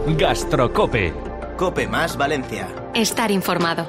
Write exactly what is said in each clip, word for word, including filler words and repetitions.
Gastrocope. Cope más Valencia. Estar informado.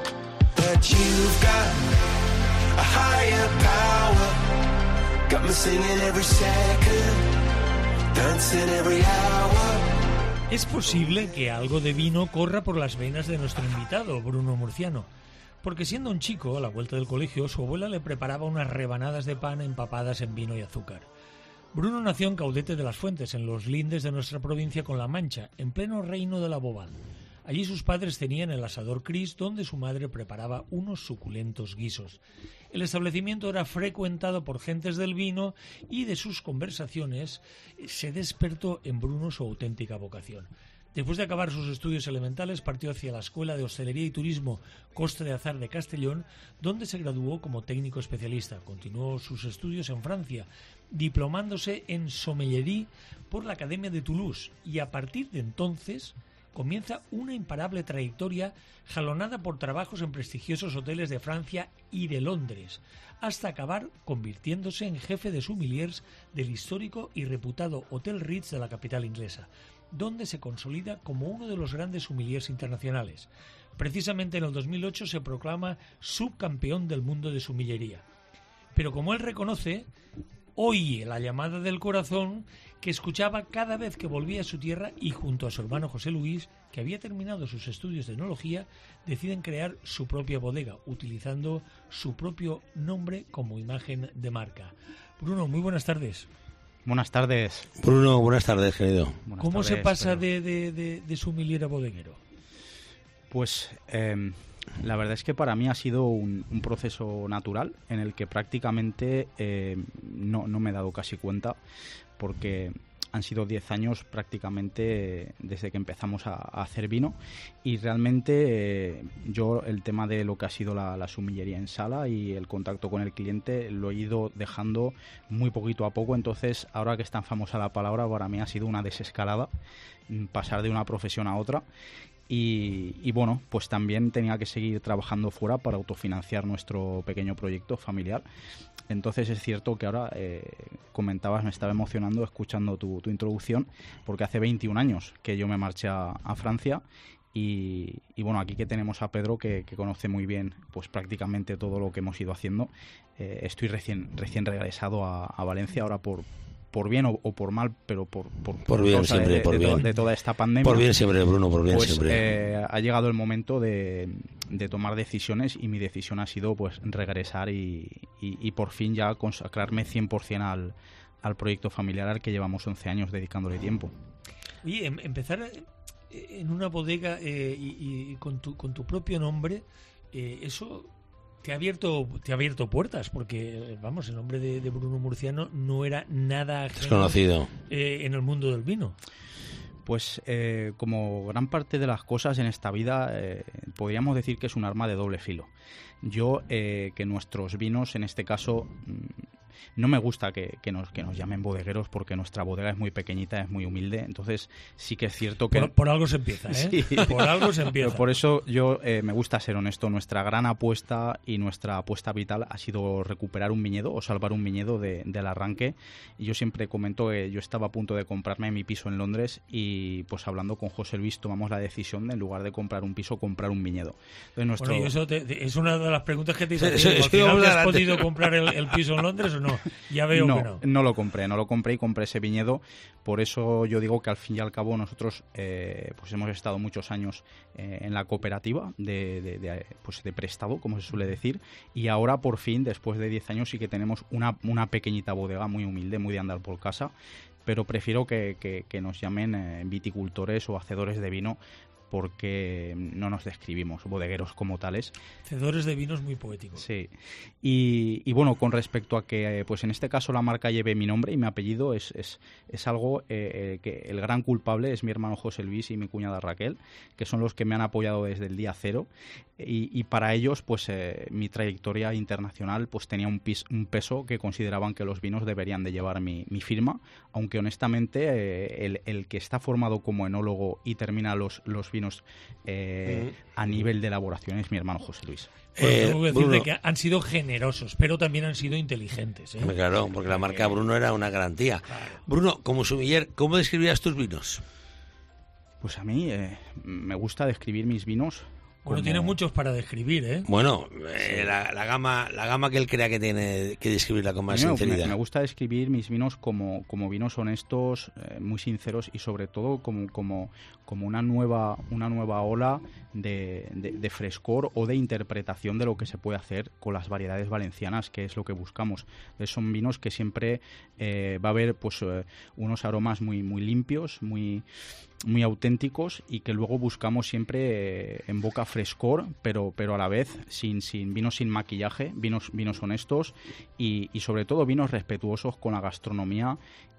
Es posible que algo de vino corra por las venas de nuestro invitado, Bruno Murciano, porque siendo un chico, a la vuelta del colegio, su abuela le preparaba unas rebanadas de pan empapadas en vino y azúcar. Bruno nació en Caudete de las Fuentes, en los lindes de nuestra provincia con La Mancha, en pleno reino de la Bobal. Allí sus padres tenían el asador Cris, donde su madre preparaba unos suculentos guisos. El establecimiento era frecuentado por gentes del vino y de sus conversaciones se despertó en Bruno su auténtica vocación. Después de acabar sus estudios elementales, partió hacia la Escuela de Hostelería y Turismo Costa de Azar de Castellón, donde se graduó como técnico especialista. Continuó sus estudios en Francia, diplomándose en sommellerie por la Academia de Toulouse, y a partir de entonces comienza una imparable trayectoria jalonada por trabajos en prestigiosos hoteles de Francia y de Londres, hasta acabar convirtiéndose en jefe de sommeliers del histórico y reputado Hotel Ritz de la capital inglesa, donde se consolida como uno de los grandes sommeliers internacionales. Precisamente en el dos mil ocho se proclama subcampeón del mundo de sommelería. Pero como él reconoce, oye la llamada del corazón que escuchaba cada vez que volvía a su tierra, y junto a su hermano José Luis, que había terminado sus estudios de enología, deciden crear su propia bodega, utilizando su propio nombre como imagen de marca. Bruno, muy buenas tardes. Buenas tardes. Bruno, buenas tardes, querido. Buenas ¿Cómo tardes, se pasa pero... de, de, de, de sommelier a bodeguero? Pues eh, la verdad es que para mí ha sido un, un proceso natural en el que prácticamente eh, no, no me he dado casi cuenta, porque han sido diez años prácticamente desde que empezamos a, a hacer vino, y realmente eh, yo el tema de lo que ha sido la, la sommelería en sala y el contacto con el cliente lo he ido dejando muy poquito a poco. Entonces, ahora que es tan famosa la palabra, para mí ha sido una desescalada pasar de una profesión a otra. Y, y bueno, pues también tenía que seguir trabajando fuera para autofinanciar nuestro pequeño proyecto familiar. Entonces es cierto que ahora, eh, comentabas, me estaba emocionando escuchando tu, tu introducción, porque hace veintiún años que yo me marché a, a Francia. Y, y bueno, aquí que tenemos a Pedro, que, que conoce muy bien pues prácticamente todo lo que hemos ido haciendo. Eh, estoy recién recién regresado a, a Valencia ahora por por bien o, o por mal, pero por por, por bien siempre, de, por de, bien. De, de toda esta pandemia. Por bien siempre, Bruno, por bien pues, siempre. Eh, ha llegado el momento de, de tomar decisiones, y mi decisión ha sido pues regresar y, y, y por fin ya consagrarme cien por ciento al, al proyecto familiar al que llevamos once años dedicándole tiempo. Oye, em, empezar en una bodega eh, y, y con tu con tu propio nombre, eh, eso te ha abierto te ha abierto puertas, porque vamos, el nombre de, de Bruno Murciano no era nada ajeno, desconocido eh, en el mundo del vino. Pues eh, como gran parte de las cosas en esta vida, eh, podríamos decir que es un arma de doble filo. Yo, eh, que nuestros vinos, en este caso, no me gusta que, que, nos, que nos llamen bodegueros, porque nuestra bodega es muy pequeñita, es muy humilde. Entonces sí que es cierto que... Por, por algo se empieza, ¿eh? Sí. Por algo se empieza. Pero por eso yo eh, me gusta ser honesto. Nuestra gran apuesta y nuestra apuesta vital ha sido recuperar un viñedo o salvar un viñedo de, del arranque. Y yo siempre comento que yo estaba a punto de comprarme mi piso en Londres, y pues hablando con José Luis tomamos la decisión de, en lugar de comprar un piso, comprar un viñedo. Entonces, nuestro... Bueno, y eso te, te, es una de las preguntas que te hice. Sí, ¿Al sí, final sí, te has sí, podido comprar el, el piso en Londres o no? Ya veo no, que no. No lo compré, no lo compré y compré ese viñedo. Por eso yo digo que al fin y al cabo nosotros eh, pues hemos estado muchos años eh, en la cooperativa de, de, de, pues de prestado, como se suele decir, y ahora por fin, después de diez años, sí que tenemos una, una pequeñita bodega muy humilde, muy de andar por casa, pero prefiero que, que, que nos llamen eh, viticultores o hacedores de vino, porque no nos describimos bodegueros como tales. Hacedores de vinos muy poéticos. Sí. Y, y bueno, con respecto a que, pues en este caso la marca lleve mi nombre y mi apellido, es, es, es algo eh, que el gran culpable es mi hermano José Luis y mi cuñada Raquel, que son los que me han apoyado desde el día cero. Y, y para ellos, pues eh, mi trayectoria internacional pues tenía un, pis, un peso que consideraban que los vinos deberían de llevar mi, mi firma, aunque honestamente eh, el, el que está formado como enólogo y termina los, los vinos Eh, uh-huh. a nivel de elaboración es mi hermano José Luis. Bueno, tengo que decirte Bruno, que han sido generosos, pero también han sido inteligentes, ¿eh? Claro, porque la marca Bruno era una garantía. Claro. Bruno, como sommelier, ¿cómo describías tus vinos? Pues a mí eh, me gusta describir mis vinos. Bueno, como... tiene muchos para describir, ¿eh? Bueno, eh, la, la gama la gama que él crea que tiene que describirla con más Primero, sinceridad. Me, me gusta describir mis vinos como, como vinos honestos, eh, muy sinceros y sobre todo como, como, como una nueva una nueva ola de, de, de frescor o de interpretación de lo que se puede hacer con las variedades valencianas, que es lo que buscamos. Entonces, son vinos que siempre eh, va a haber pues eh, unos aromas muy, muy limpios, muy... muy auténticos y que luego buscamos siempre eh, en boca frescor, pero pero a la vez sin sin vinos sin maquillaje, vinos vinos honestos y, y sobre todo vinos respetuosos con la gastronomía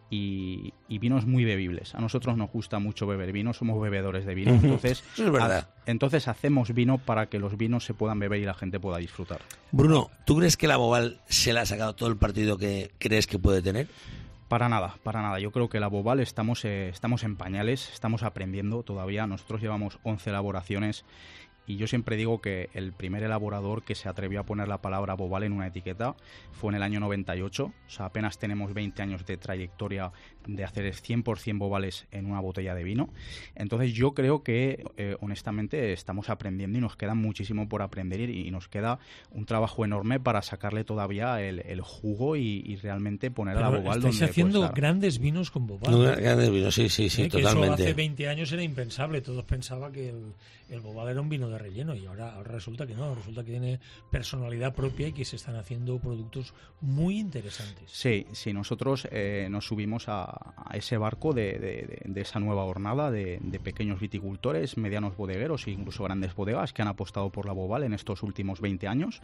y, y vinos muy bebibles. A nosotros nos gusta mucho beber vino, somos bebedores de vino, entonces Eso es verdad. ha, entonces hacemos vino para que los vinos se puedan beber y la gente pueda disfrutar. Bruno, ¿tú crees que la Boval se le ha sacado todo el partido que crees que puede tener? Para nada, para nada. Yo creo que la Boval estamos, eh, estamos en pañales, estamos aprendiendo todavía. Nosotros llevamos once elaboraciones y yo siempre digo que el primer elaborador que se atrevió a poner la palabra Boval en una etiqueta fue en el año noventa y ocho. O sea, apenas tenemos veinte años de trayectoria de hacer cien por ciento Bovales en una botella de vino. Entonces yo creo que, eh, honestamente, estamos aprendiendo y nos queda muchísimo por aprender y, y nos queda un trabajo enorme para sacarle todavía el, el jugo y, y realmente poner Pero a la Boval estáis donde haciendo puede estar. grandes vinos con Boval. No, grandes vinos, sí, sí, sí, ¿Eh? Que eso totalmente. hace veinte años era impensable. Todos pensaban que el, el Boval era un vino de relleno y ahora, ahora resulta que no. Resulta que tiene personalidad propia y que se están haciendo productos muy interesantes. Sí, sí, nosotros eh, nos subimos a, a ese barco de, de, de esa nueva jornada de, de pequeños viticultores, medianos bodegueros e incluso grandes bodegas que han apostado por la Boval en estos últimos veinte años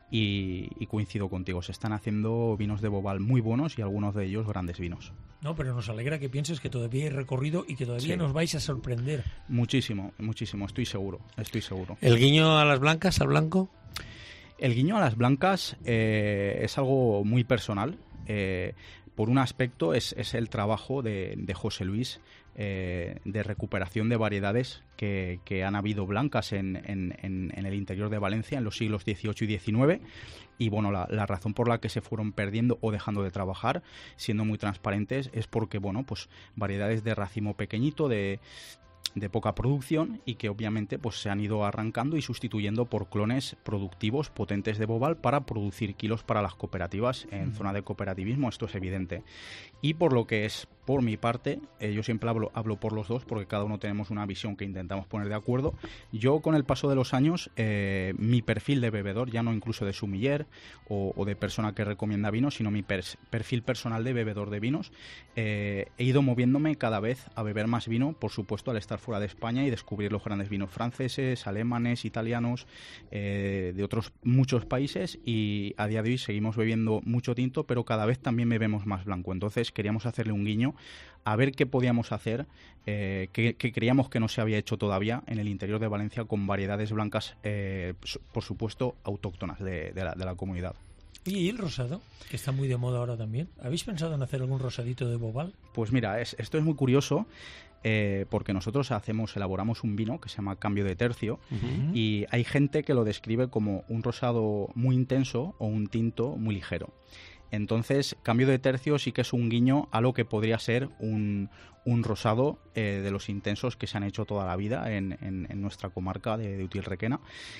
y, y coincido contigo, se están haciendo vinos de Boval muy buenos y algunos de ellos grandes vinos. No, pero nos alegra que pienses que todavía hay recorrido y que todavía Sí. nos vais a sorprender. Muchísimo, muchísimo, estoy seguro, estoy seguro. ¿El guiño a las blancas, al blanco? El guiño a las blancas eh, es algo muy personal. Eh, por un aspecto es, es el trabajo de, de José Luis eh, de recuperación de variedades que, que han habido blancas en, en, en, en el interior de Valencia en los siglos dieciocho y diecinueve y bueno, la, la razón por la que se fueron perdiendo o dejando de trabajar, siendo muy transparentes, es porque bueno, pues variedades de racimo pequeñito, de de poca producción y que obviamente pues se han ido arrancando y sustituyendo por clones productivos potentes de Boval para producir kilos para las cooperativas en mm. zona de cooperativismo, esto es evidente. Y por lo que es por mi parte, eh, yo siempre hablo, hablo por los dos porque cada uno tenemos una visión que intentamos poner de acuerdo. Yo con el paso de los años, eh, mi perfil de bebedor, ya no incluso de sumiller o, o de persona que recomienda vinos, sino mi per perfil personal de bebedor de vinos, eh, he ido moviéndome cada vez a beber más vino, por supuesto al estar fuera de España y descubrir los grandes vinos franceses, alemanes, italianos, eh, de otros muchos países y a día de hoy seguimos bebiendo mucho tinto, pero cada vez también bebemos más blanco. Entonces queríamos hacerle un guiño a ver qué podíamos hacer, eh, que, que creíamos que no se había hecho todavía en el interior de Valencia con variedades blancas, eh, por supuesto, autóctonas de, de, la, de la comunidad. Oye, ¿y el rosado? Que está muy de moda ahora también. ¿Habéis pensado en hacer algún rosadito de Boval? Pues mira, es, esto es muy curioso. Eh, porque nosotros hacemos, elaboramos un vino que se llama Cambio de Tercio uh-huh. y hay gente que lo describe como un rosado muy intenso o un tinto muy ligero. Entonces, Cambio de Tercio sí que es un guiño a lo que podría ser un, un rosado eh, de los intensos que se han hecho toda la vida en, en, en nuestra comarca de, de Util-Requena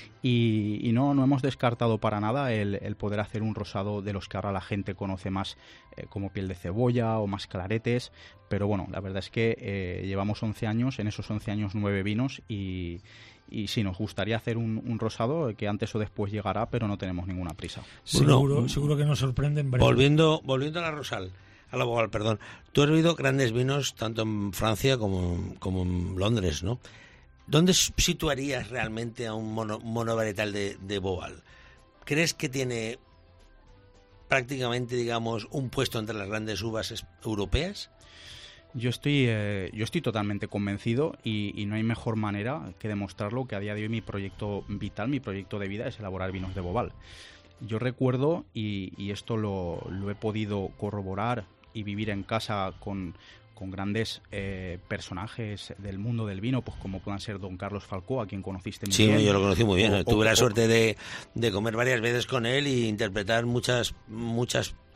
y, y no, no hemos descartado para nada el, el poder hacer un rosado de los que ahora la gente conoce más eh, como piel de cebolla o más claretes, pero bueno, la verdad es que eh, llevamos once años, en esos once años nueve vinos y... Y sí, nos gustaría hacer un, un rosado que antes o después llegará, pero no tenemos ninguna prisa. Seguro, Bruno, seguro que nos sorprenden. Breve. Volviendo, volviendo a la Rosal, a la Boval, perdón. Tú has bebido grandes vinos tanto en Francia como, como en Londres, ¿no? ¿Dónde situarías realmente a un mono, monovarietal de, de Boval? ¿Crees que tiene prácticamente, digamos, un puesto entre las grandes uvas europeas? Yo estoy, eh, yo estoy totalmente convencido y, y no hay mejor manera que demostrarlo que a día de hoy mi proyecto vital, mi proyecto de vida es elaborar vinos de Boval. Yo recuerdo, y, y esto lo, lo he podido corroborar y vivir en casa con, con grandes eh, personajes del mundo del vino, pues como puedan ser don Carlos Falcó, a quien conociste muy sí, bien. Sí, yo lo conocí muy bien. O, Tuve o, la o, suerte de, de comer varias veces con él y interpretar muchas, muchas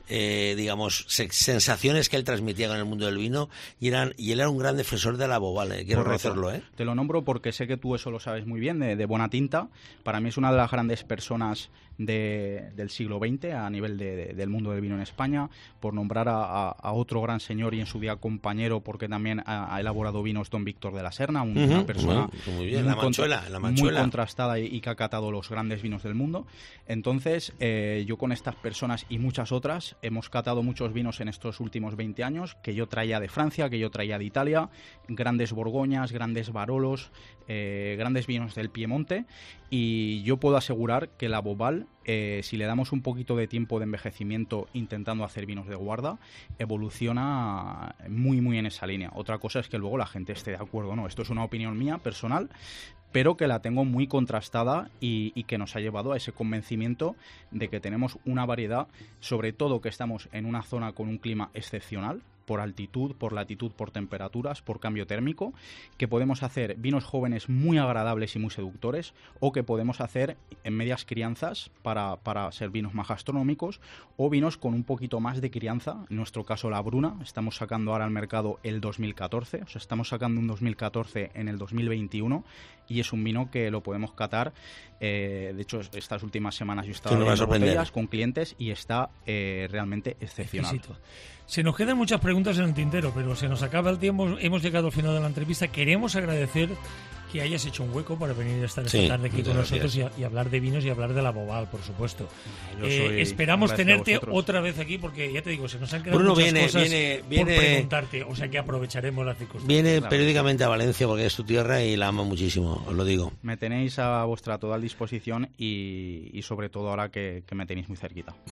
eh, digamos, se, sensaciones que él transmitía con el mundo del vino y, eran, y él era un gran defensor de la Boval, eh, quiero reconocerlo. ¿eh? Te lo nombro porque sé que tú eso lo sabes muy bien, de, de Bonatinta. Para mí es una de las grandes personas de, del siglo veinte a nivel de, de, del mundo del vino en España, por nombrar a, a, a otro gran señor y en su día compañero, porque también ha, ha elaborado vinos, don Víctor de la Serna, un, uh-huh. una persona muy, muy, bien. Muy, la manchuela, contra, la manchuela. muy contrastada y, y que ha catado los grandes vinos del mundo. Entonces, eh, yo con estas personas y muchas otras hemos catado muchos vinos en estos últimos veinte años que yo traía de Francia, que yo traía de Italia, grandes Borgoñas, grandes Barolos, eh, grandes vinos del Piemonte, y yo puedo asegurar que la Boval, eh, si le damos un poquito de tiempo de envejecimiento intentando hacer vinos de guarda, evoluciona muy muy en esa línea. Otra cosa es que luego la gente esté de acuerdo o no. Esto es una opinión mía personal, pero que la tengo muy contrastada y, y que nos ha llevado a ese convencimiento de que tenemos una variedad, sobre todo que estamos en una zona con un clima excepcional, por altitud, por latitud, por temperaturas, por cambio térmico, que podemos hacer vinos jóvenes muy agradables y muy seductores, o que podemos hacer en medias crianzas para, para ser vinos más gastronómicos, o vinos con un poquito más de crianza, en nuestro caso la Bruna. Estamos sacando ahora al mercado el dos mil catorce, o sea, estamos sacando un dos mil catorce en el dos mil veintiuno, y es un vino que lo podemos catar. Eh, de hecho, estas últimas semanas yo he estado viendo botellas con clientes y está eh, realmente excepcional. Exquisito. Se nos quedan muchas preguntas en el tintero, pero se nos acaba el tiempo. Hemos llegado al final de la entrevista. Queremos agradecer que hayas hecho un hueco para venir a estar esta sí, tarde aquí con nosotros y, a, y hablar de vinos y hablar de la Boval, por supuesto. Eh, esperamos tenerte otra vez aquí porque, ya te digo, se nos han quedado Bruno muchas viene, cosas viene, viene, por preguntarte, o sea que aprovecharemos las circunstancias. Viene claro. periódicamente a Valencia porque es tu tierra y la amo muchísimo, os lo digo. Me tenéis a vuestra total disposición y, y sobre todo ahora que, que me tenéis muy cerquita.